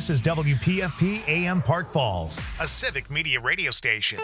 This is WPFP AM Park Falls, a civic media radio station.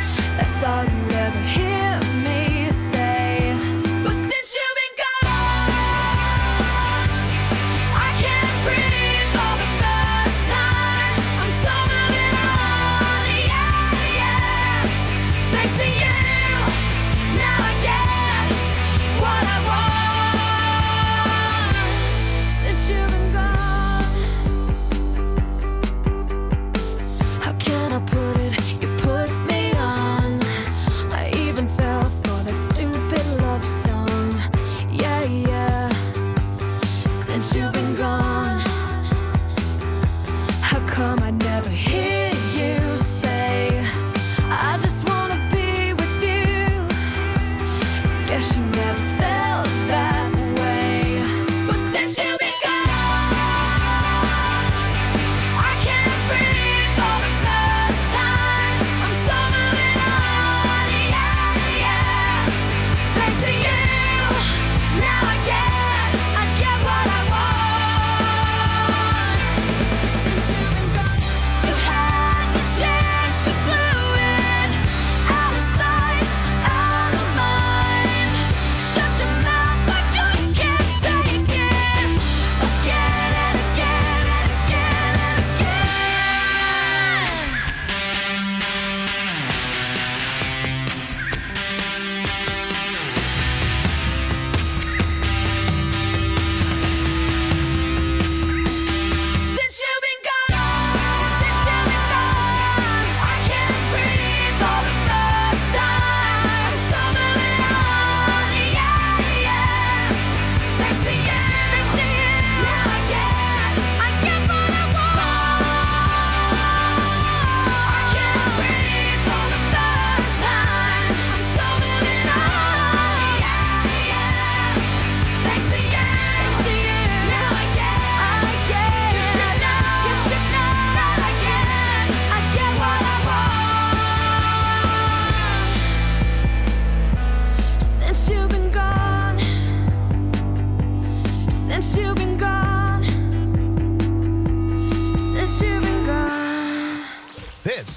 All you'd ever hear me say. But since you've been gone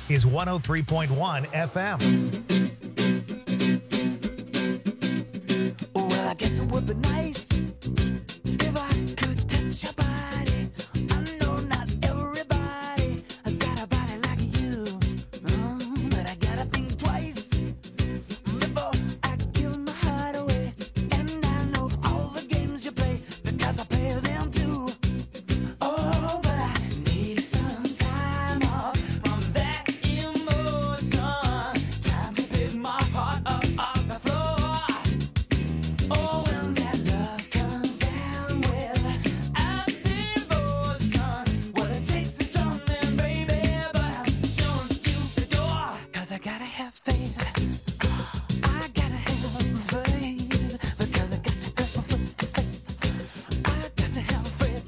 is 103.1 FM. Well, I guess it would be nice if I could touch your body. I know not everybody has got a body like you, but I gotta think twice before I give my heart away. And I know all the games you play because I play them too. Oh, but I need some time off from that emotion. Time to pick my heart up off the floor. Oh, when that love comes down with a devotion, well, it takes a strong man, baby, but I'm showing you the door. 'Cause I gotta have faith. I gotta have faith. Because I got to have faith. I got to have faith,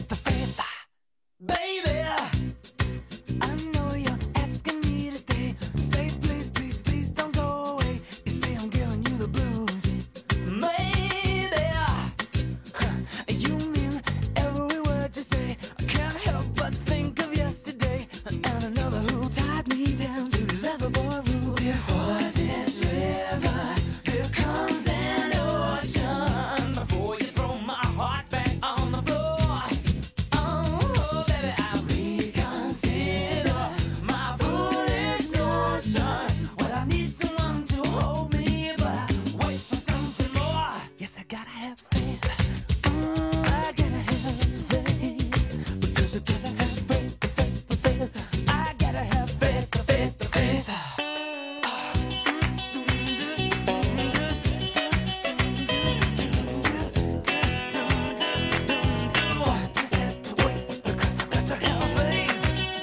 baby. I know you're asking me to stay. Say please, please, please don't go away. You say I'm giving you the blues. Maybe you mean every word you say. I can't help but think of yesterday and another who tied me down to lover boy rules. Before this river, here comes an ocean. Before you throw my heart back on the floor. Oh, baby, I reconsider my foolish notion. Well, I need someone to hold me, but I wait for something more. Yes, I gotta have faith. I gotta have faith. Because I gotta have faith. I gotta have faith. Just have to wait because I got to have faith.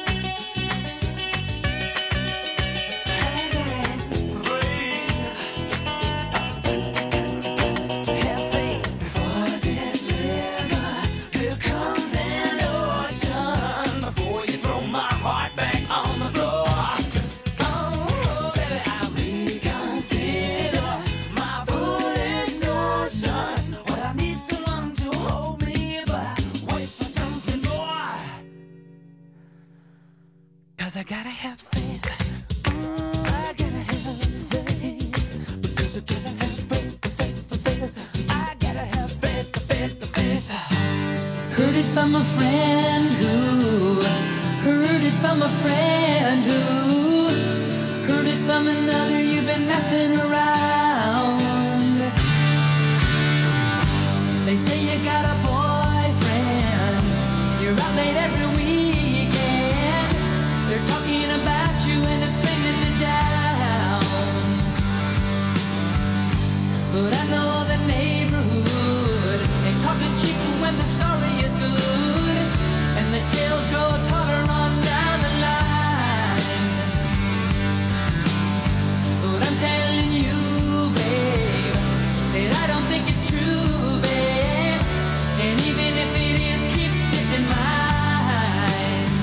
To have faith. Before this river, here comes an ocean. Before you throw my heart back on the floor. Oh, baby, I reconsider my foolish notion. Well, I need someone to hold me, but I wait for something more. 'Cause I gotta have faith. I gotta have faith. Because I gotta have faith. I gotta have faith. Heard it from a friend who heard it from a friend who heard it from another. You've been messing around. They say you got a boyfriend. You're out late every weekend. They're talking about you and it's bringing me down. But I know the neighborhood, and talk is cheap when the story is good, and the tales grow taller on down the line. But I'm telling you, babe, that I don't think it's true, babe. And even if it is, keep this in mind.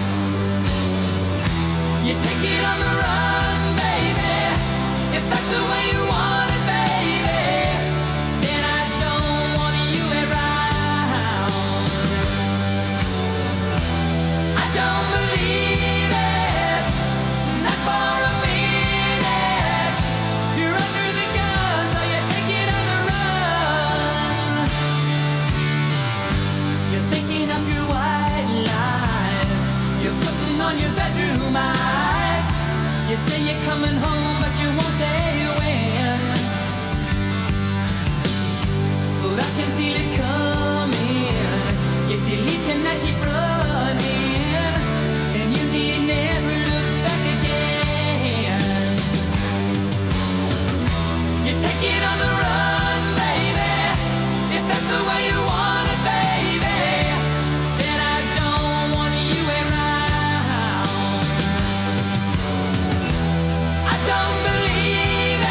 You take it on the run, baby. If that's the way you want it, baby, then I don't want you around. I don't believe it, not for a minute. You're under the gun, so you take it on the run. You're thinking of your white lies. You're putting on your bedroom eyes. You say you're coming home, but you won't say when. But I can feel it coming. If you leave tonight, keep running, and you need never look back again. You take it on the run, baby. If that's the way you want it, baby, then I don't want you around. I don't believe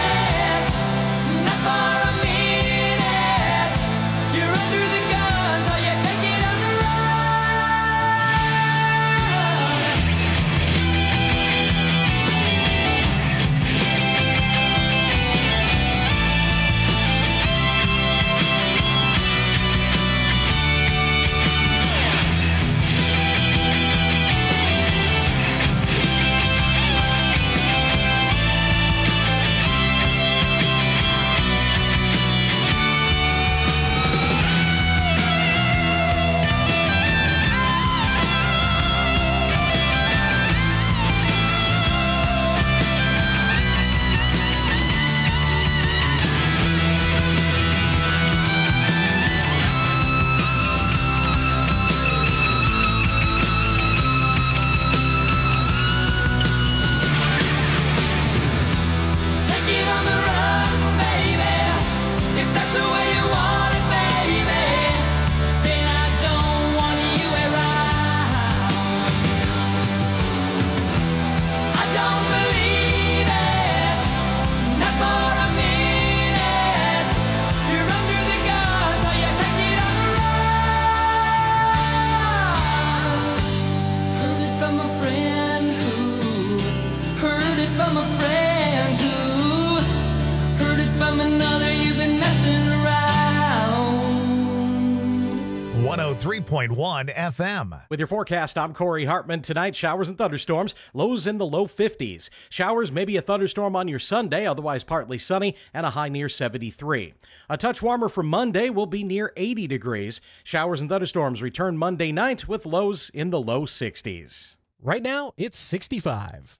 103.1 FM. With your forecast, I'm Corey Hartman. Tonight, showers and thunderstorms, lows in the low 50s. Showers, maybe a thunderstorm on your Sunday, otherwise partly sunny, and a high near 73. A touch warmer for Monday will be near 80 degrees. Showers and thunderstorms return Monday night with lows in the low 60s. Right now, it's 65.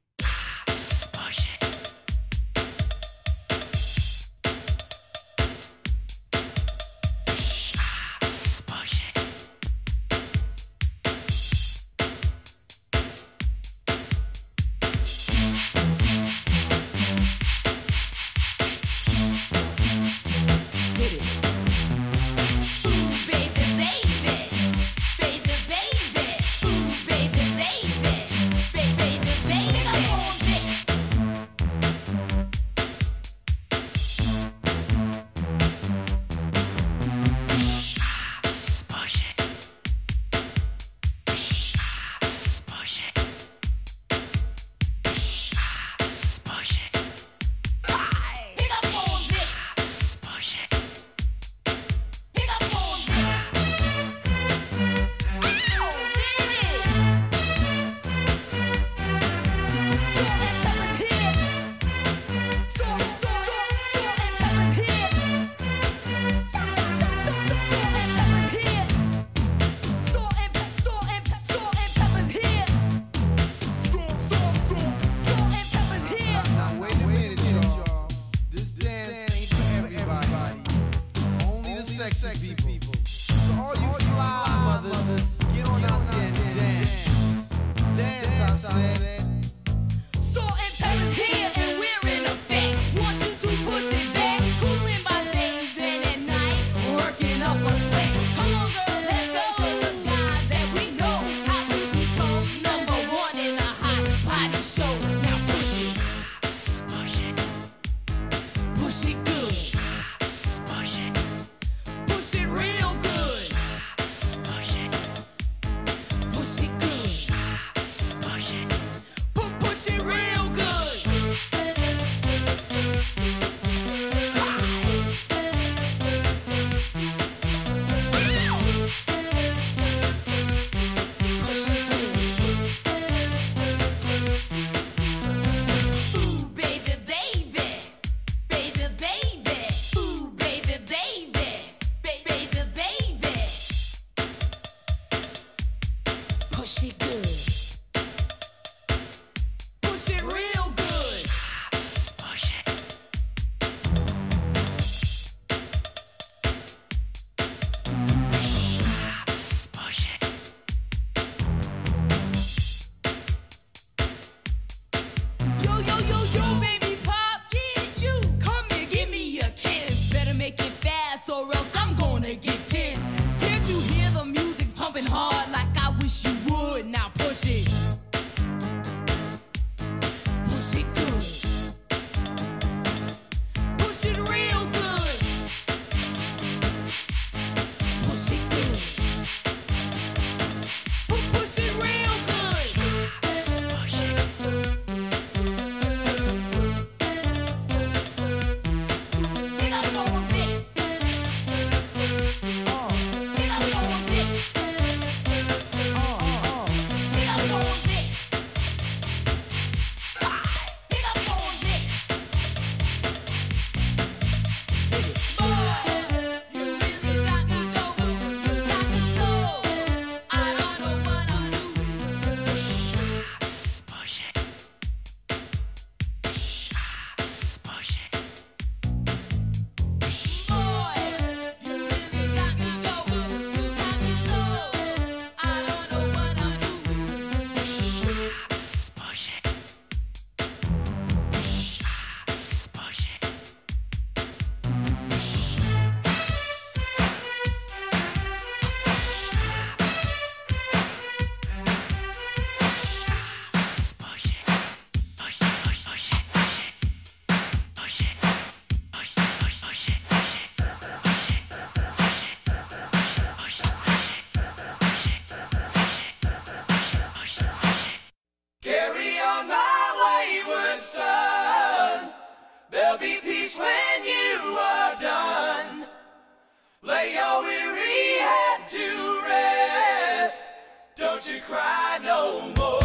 cry no more.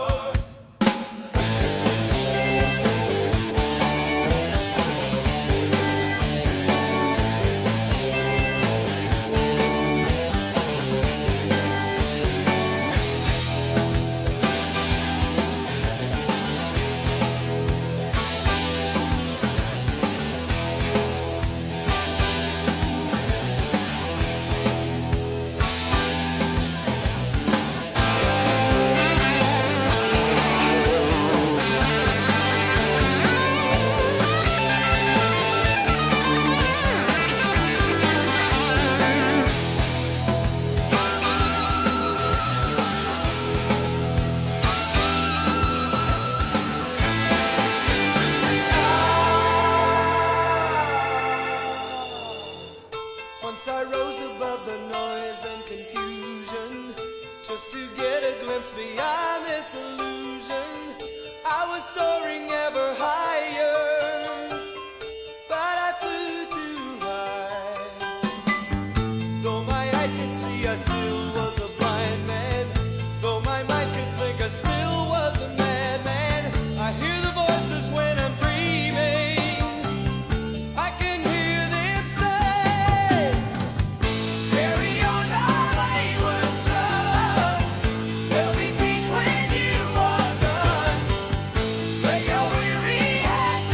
Once I rose above the noise and confusion, just to get a glimpse beyond this illusion. I was soaring ever higher, but I flew too high. Though my eyes could see, I still was a blind man. Though my mind could think, I still was a madman. I hear the voices when I'm dreaming. I can hear them say, carry on my wayward son. There'll be peace when you are done. Lay your weary head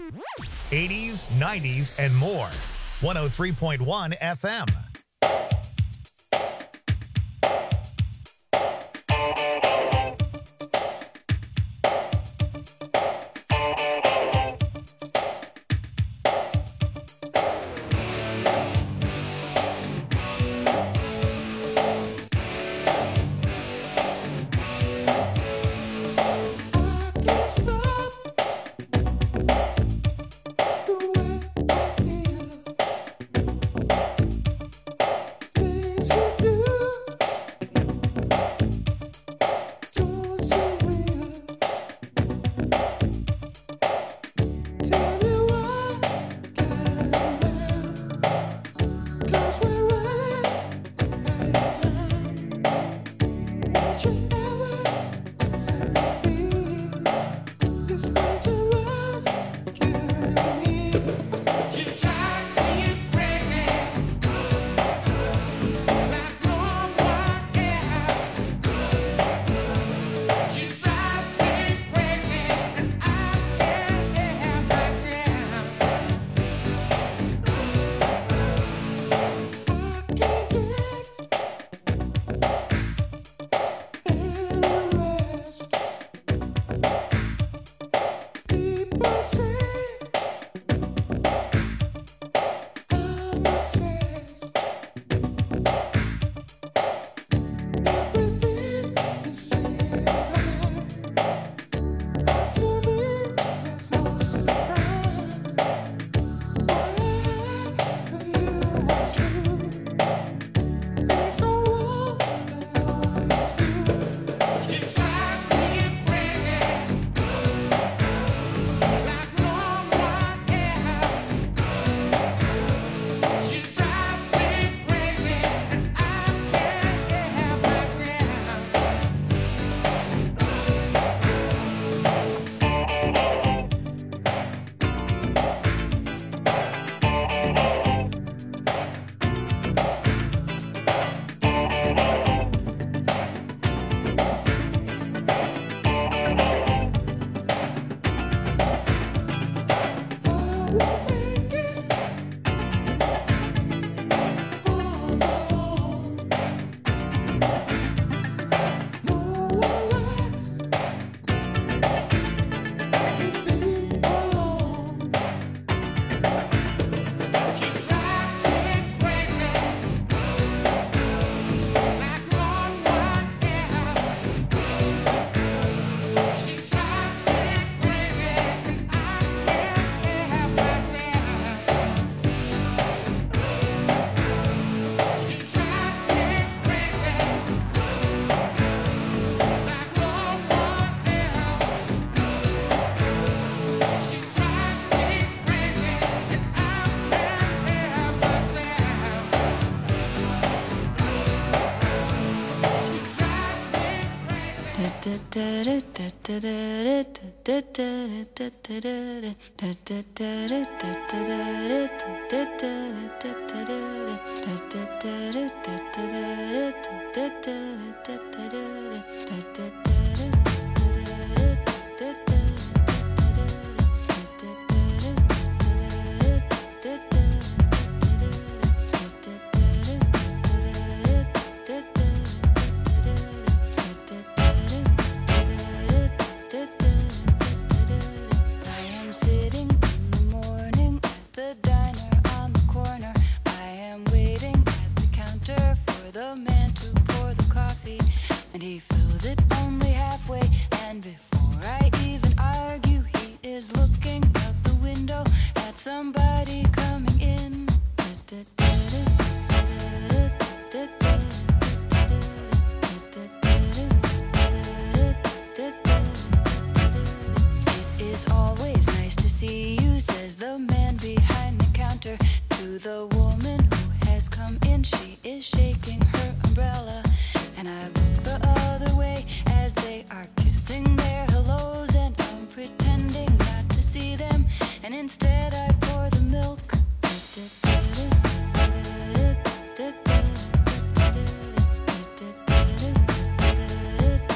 80s, 90s, and more. 103.1 FM.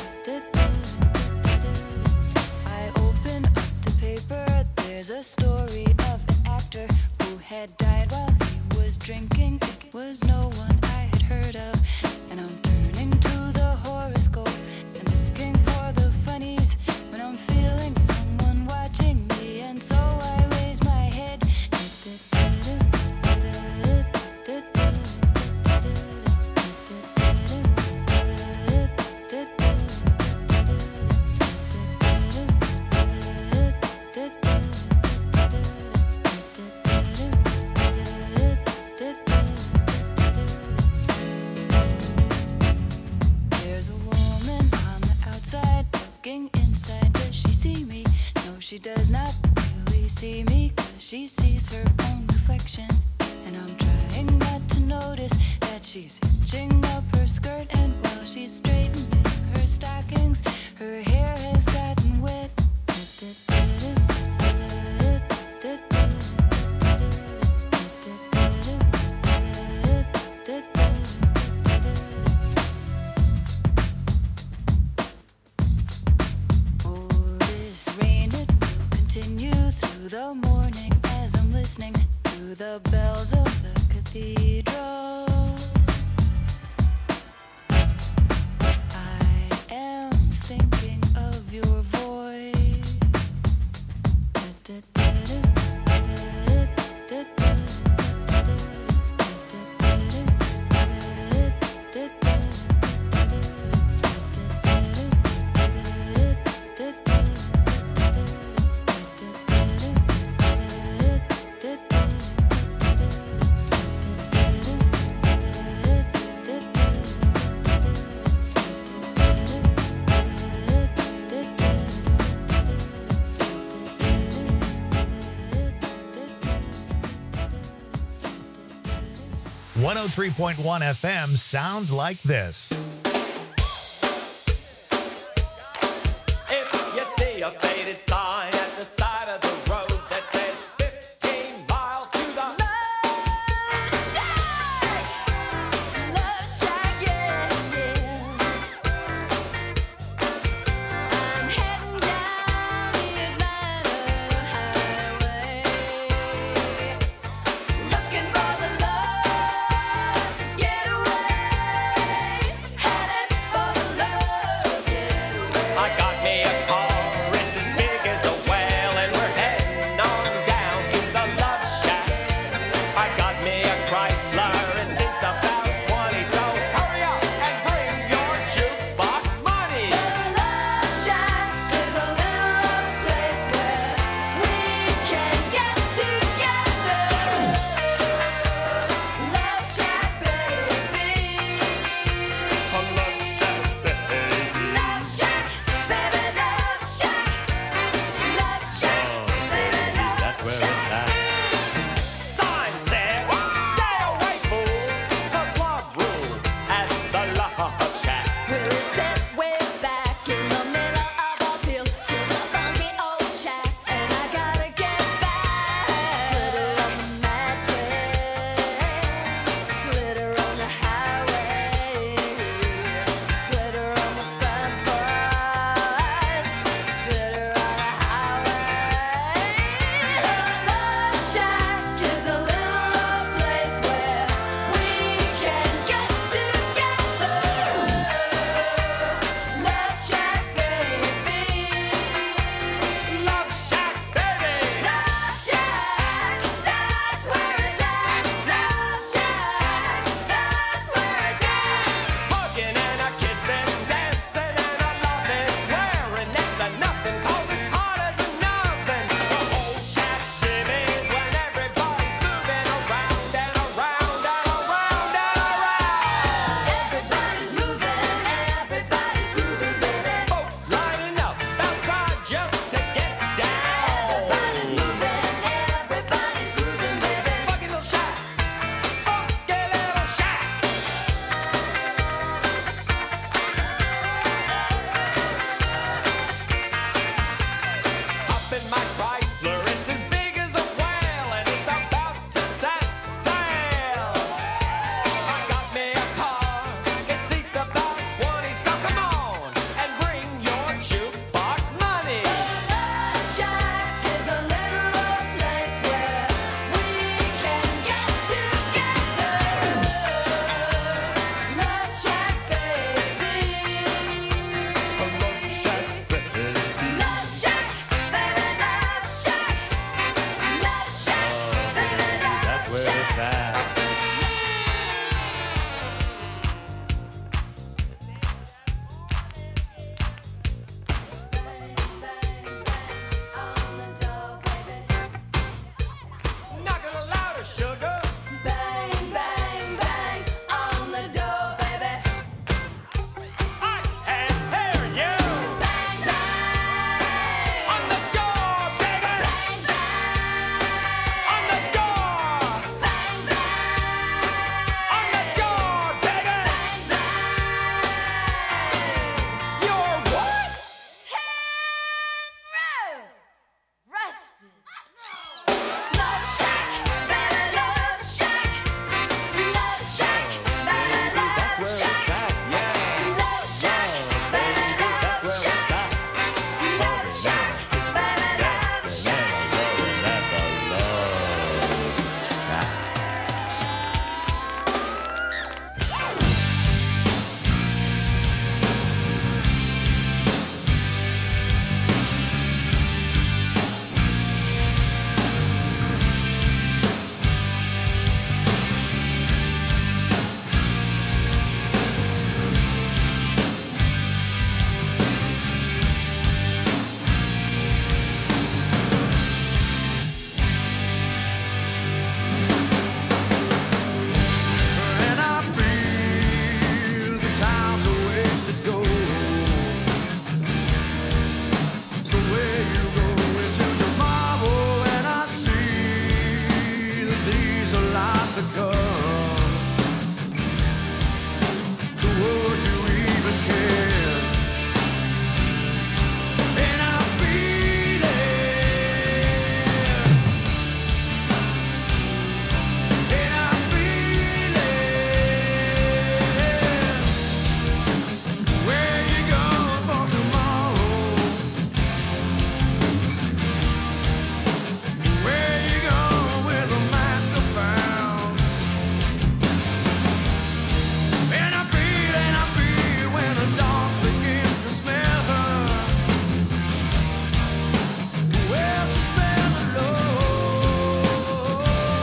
There's a story was no one I had heard of. And I'm turning to the horoscope and looking for the funnies when I'm feeling someone watching me. And so I raise my head. There's a woman on the outside looking inside. Does she see me? No, she does not really see me, 'cause she sees her own reflection. And I'm trying not to notice that she's hitching up her skirt, and while she's straightening her stockings, her hair has gotten wet. Oh, this rain, it will continue through the morning as I'm listening to the bells of the cathedral. I am thinking of your voice. One 103.1 FM sounds like this. If you see a faded sign at the side of the road that says 15 miles to the Love shack, yeah, yeah. I'm heading down the Atlanta highway, looking for the love getaway. Had So where you go into tomorrow, and I see that these are lies to come. So would you even care? And I feel it, and I feel it. Where you going for tomorrow? Where you going with the master found? And I feel when the dogs begin to smell her. Well, she smell the love.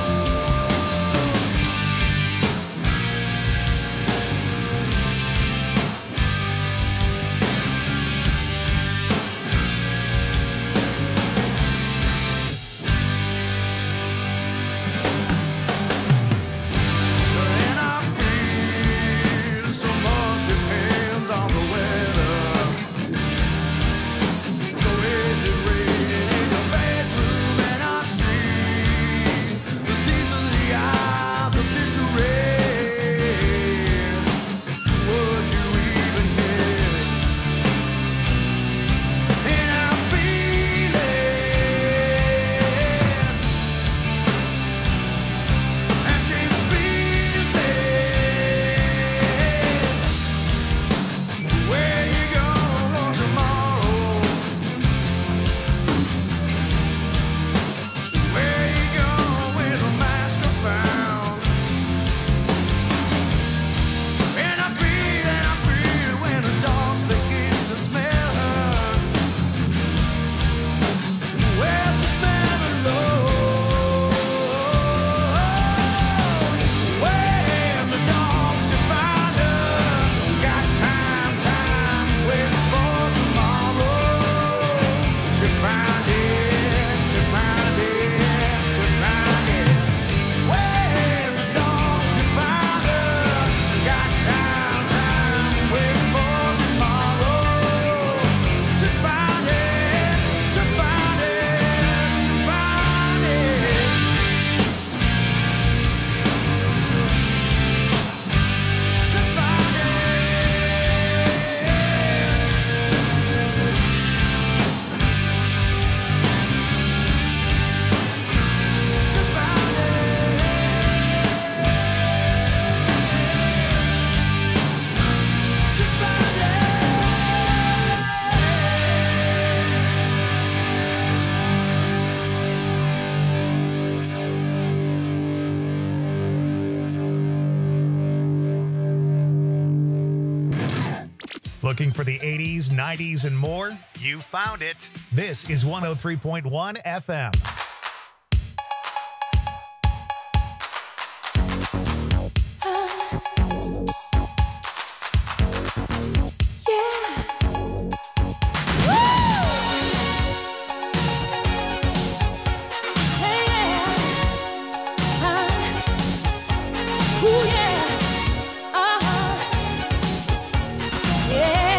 And I feel so much depends on the weather. So is it raining in your bedroom? And I see that these are the eyes of disarray. Would you even care? And I feel it, and she feels it. Where you going tomorrow? Where you going with a master found? And I feel when the dogs begin to smell her. Well, she smell the love. When the dogs can find her, got time waiting for tomorrow. She find it, she find it, she find it. When the dogs can find her, got time waiting for tomorrow. To find it, to find it, to find it. To find it. To find it. To find Looking for the 80s, 90s, and more? You found it. This is 103.1 FM.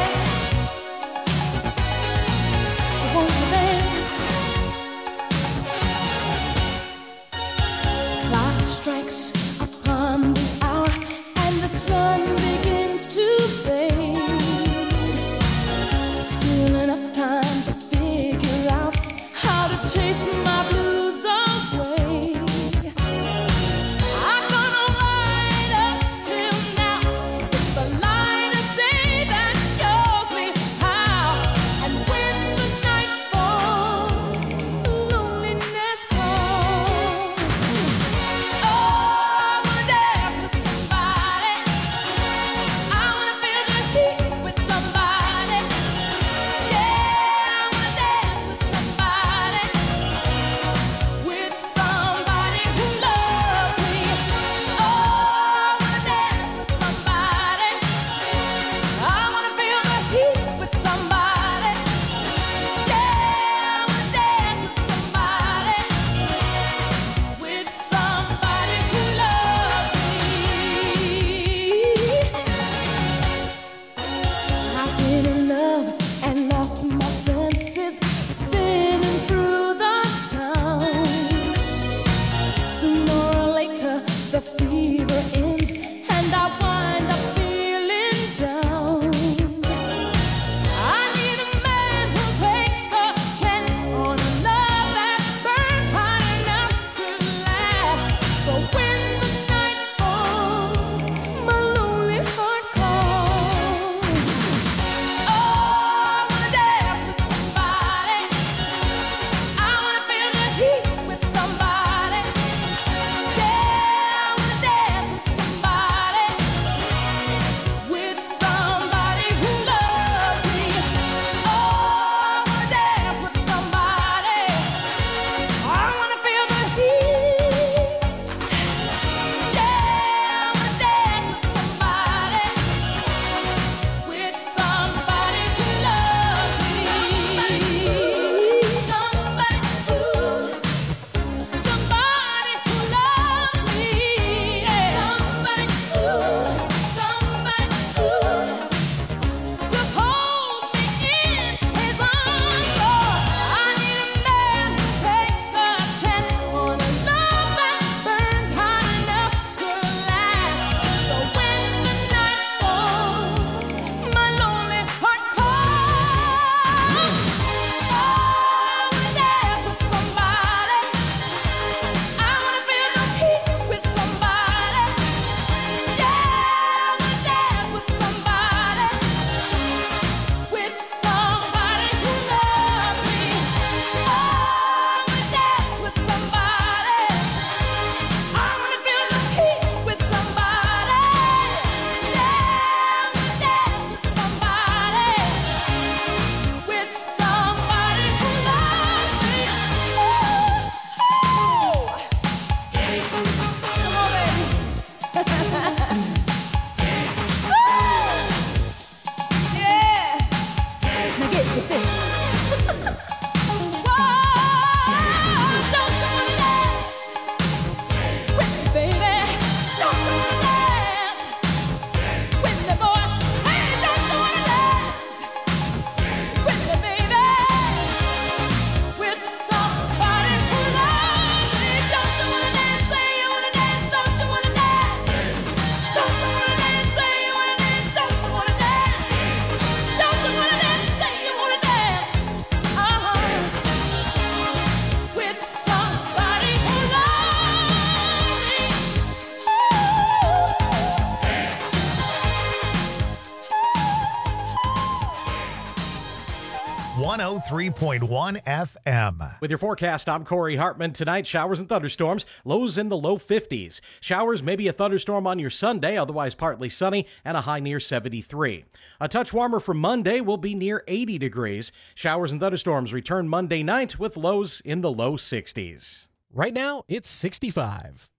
Won't you dance? 103.1 FM. With your forecast, I'm Corey Hartman. Tonight, showers and thunderstorms, lows in the low 50s. Showers, maybe a thunderstorm on your Sunday, otherwise partly sunny, and a high near 73. A touch warmer for Monday will be near 80 degrees. Showers and thunderstorms return Monday night with lows in the low 60s. Right now, it's 65.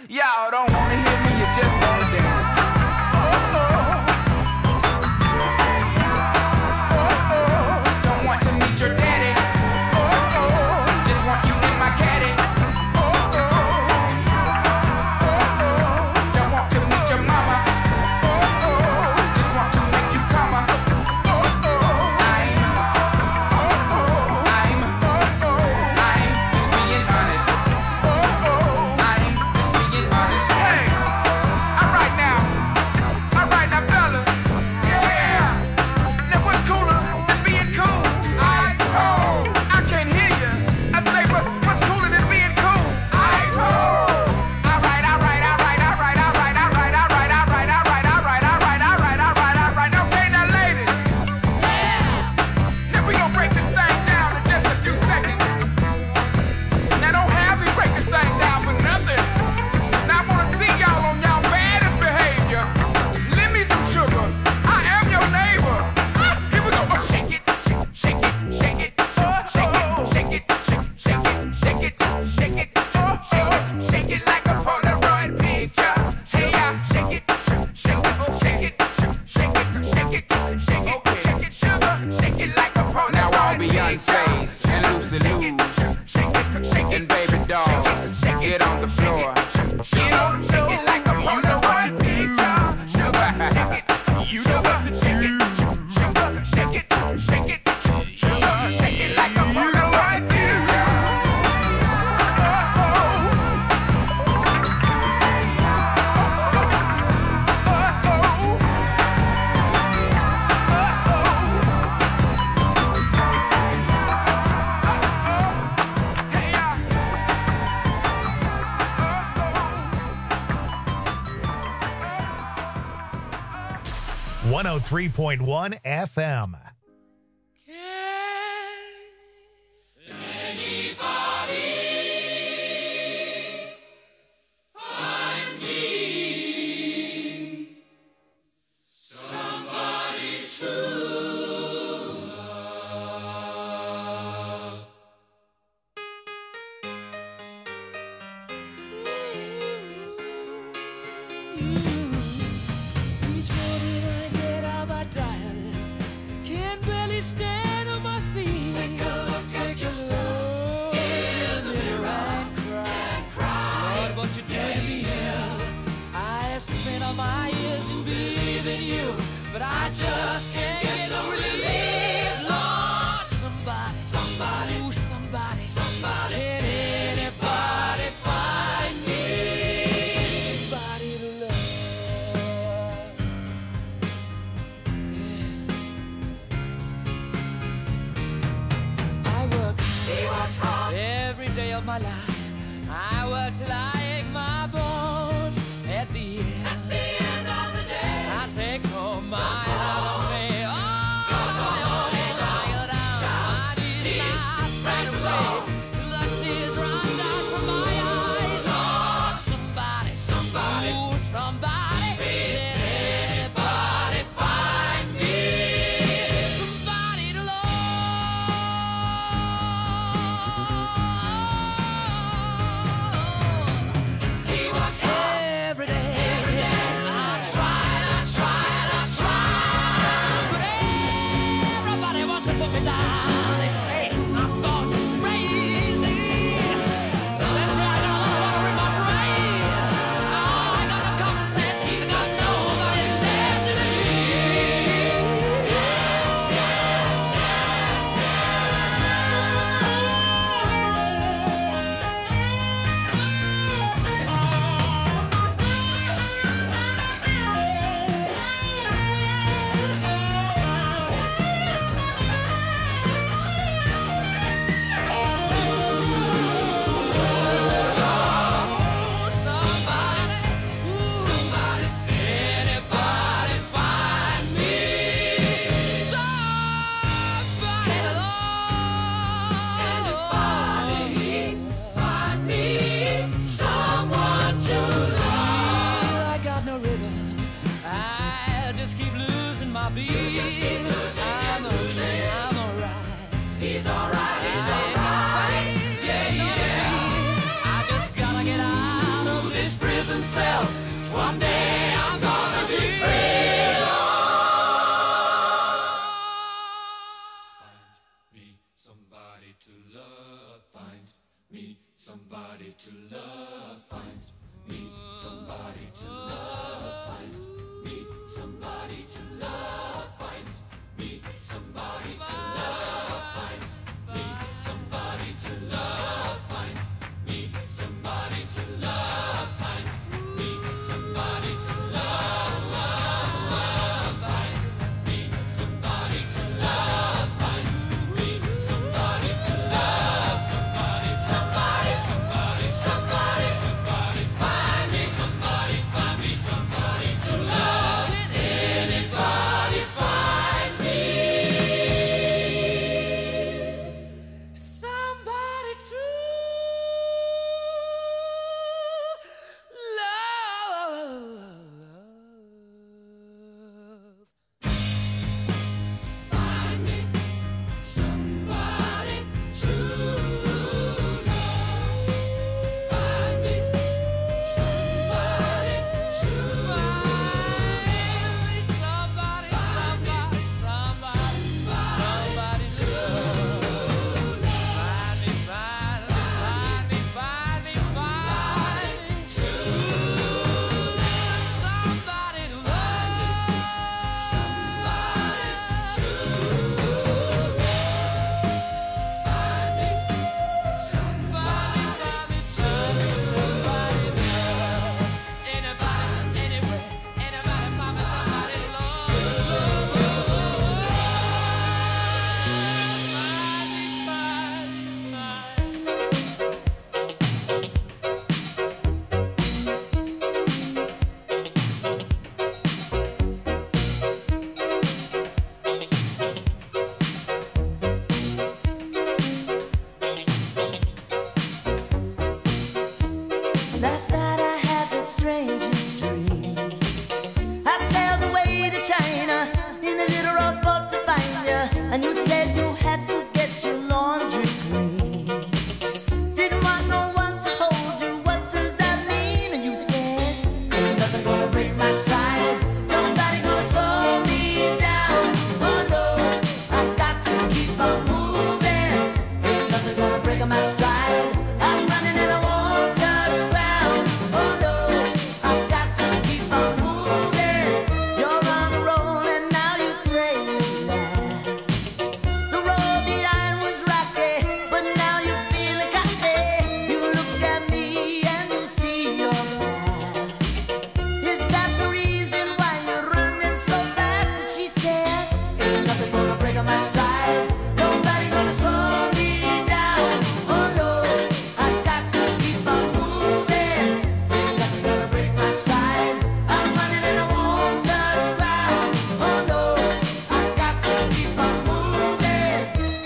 Y'all don't wanna hear me, you just wanna dance. Don't want to meet your daddy. Just want you in my caddy. Don't want to meet your mama. Just want to make you come. I'm just being honest. I'm just being honest. Hey, all right now, fellas. Yeah. Now what's cooler than being cool? Ice cold. I can't hear you. I say what's cooler than being cool? Ice cold. All right. Okay, now ladies. Yeah. Now we gonna break this thing down in just a few seconds. Now don't have me break this thing down for nothing. Now I wanna see y'all on y'all baddest behavior. Lend me some sugar. I am your neighbor. Here we go. Shake it, shake it, shake it, shake it, shake it, shake it, shake it, shake it, shake it like a Polaroid picture. Hey, shake it, shake it, shake it, shake it, shake it, shake it, shake it, sugar, shake it like a Polaroid. Now all Beyonce's and Lucy Lou's and baby dolls, get on the floor. Get on the floor. Shake it like a Polaroid picture. Sugar, shake it. You know what to shake it. Sugar, shake it, shake it, sugar, shake it like a Polaroid picture. Hey, 103.1 FM. Each morning I get out my diary, can barely stand on my feet. Take a look at yourself in the mirror and cry. Lord, what you did to me. I have spent all my years in believing you, but I just can't get no relief. Lord, somebody, ooh, somebody, can anybody find me somebody to love? I work hard every day of my life. I work till I ache my bones. At the end of the day, I take home my heart with me. Oh, I go down my knees and I straight away till the tears run down from my eyes. Oh, somebody, ooh, somebody, can anybody find me somebody to love? He works every day. I tried, but everybody wants to put me down. They say I'm gone crazy. They say I got a lot of water in my brain. Oh, I got no common sense. He's got nobody left to Someday I'm gonna be free. Find me somebody to love. Find me somebody to love. Find me somebody to love. Find me somebody to love. Find me somebody to love. Find me somebody to love. Find me somebody to love. Find me somebody to love. Find me somebody to love. Find me somebody to love. Somebody, somebody, somebody, somebody, somebody. Find me somebody, find me somebody to love. Anybody find me somebody to love. Find me somebody to love. Find me somebody to love. Somebody, somebody, somebody to love. Find me, find me, find me, find me, find me to love. Somebody to love. Somebody to love. Find me somebody, find me somebody to love. Anybody, anywhere, anybody, find me somebody to love. Last night I had the strangest dream. I sailed away to China in a little rowboat to find you, and you said you had to get your laundry clean. Didn't want no one to hold you. What does that mean? And you said, ain't nothing gonna break my stride. Nobody gonna slow me down. Oh no, I got to keep on moving. Ain't nothing gonna break my stride. I'm running and I won't touch ground. Oh no, I've got to keep on moving. You're on a roll and now you pray you last. The road behind was rocky, but now you're feeling cocky. You look at me and you see your past. Is that the reason why you're running so fast? And she said, ain't nothing gonna break my stride. Nobody gonna slow me down. Oh no, I've got to keep on moving. Ain't nothing gonna break my stride. I'm running and I won't touch ground. Oh no, I've got to keep on moving.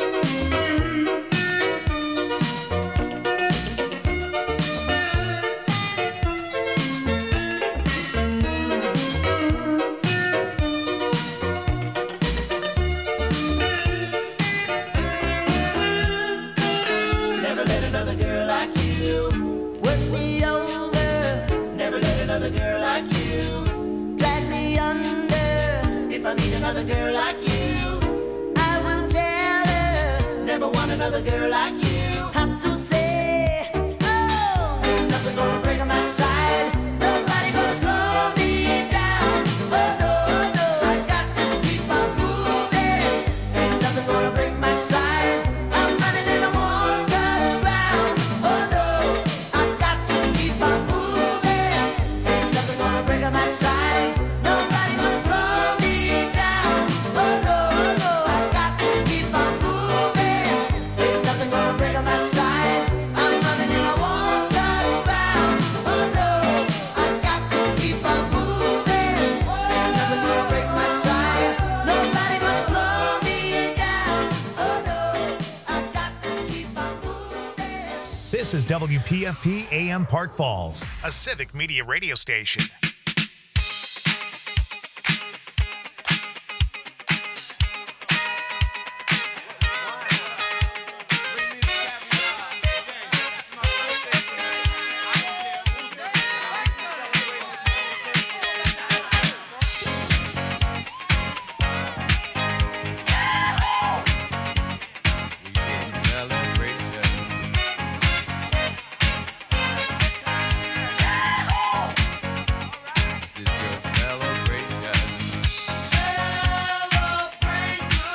Never let another girl like you work me over. Never let another girl like you drag me under. If I meet another girl like you, I will tell her. Never want another girl like you. Have to say, oh, ain't nothing gonna break my stride. Nobody gonna slow me down. Oh no, no, I got to keep on moving. Ain't nothing gonna break my stride. I'm running and I won't touch ground. Oh no, I've got to keep on moving. Ain't nothing gonna break my stride. Nobody gonna slow me down. Oh no, no, I've got to keep on moving. Ain't nothing gonna break my stride. I'm running and I won't touch ground. Oh no, I've got to keep on moving. Ain't nothing gonna break my stride. Nobody gonna slow me down. Oh no, I've got to keep on moving. This is WPFP AM Park Falls, a civic media radio station.